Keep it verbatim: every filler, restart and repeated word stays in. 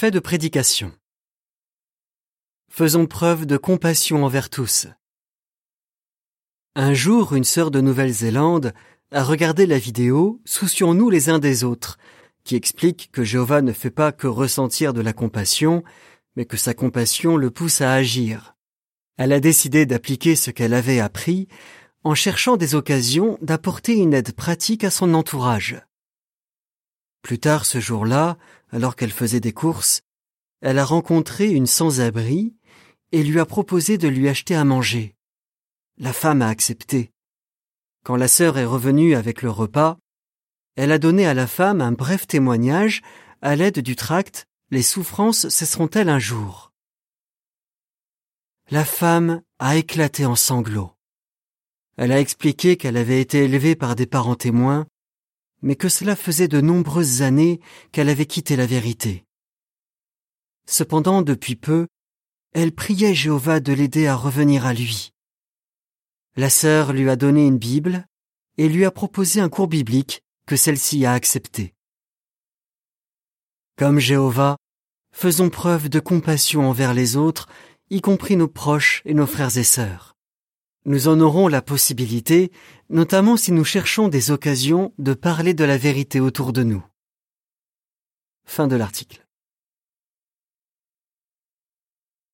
Fait de prédication. Faisons preuve de compassion envers tous. Un jour, une sœur de Nouvelle-Zélande a regardé la vidéo « Soucions-nous les uns des autres » qui explique que Jéhovah ne fait pas que ressentir de la compassion, mais que sa compassion le pousse à agir. Elle a décidé d'appliquer ce qu'elle avait appris en cherchant des occasions d'apporter une aide pratique à son entourage. Plus tard ce jour-là, alors qu'elle faisait des courses, elle a rencontré une sans-abri et lui a proposé de lui acheter à manger. La femme a accepté. Quand la sœur est revenue avec le repas, elle a donné à la femme un bref témoignage à l'aide du tract « Les souffrances cesseront-elles un jour ?» La femme a éclaté en sanglots. Elle a expliqué qu'elle avait été élevée par des parents témoins, mais que cela faisait de nombreuses années qu'elle avait quitté la vérité. Cependant, depuis peu, elle priait Jéhovah de l'aider à revenir à lui. La sœur lui a donné une Bible et lui a proposé un cours biblique que celle-ci a accepté. Comme Jéhovah, faisons preuve de compassion envers les autres, y compris nos proches et nos frères et sœurs. Nous en aurons la possibilité, notamment si nous cherchons des occasions de parler de la vérité autour de nous. Fin de l'article.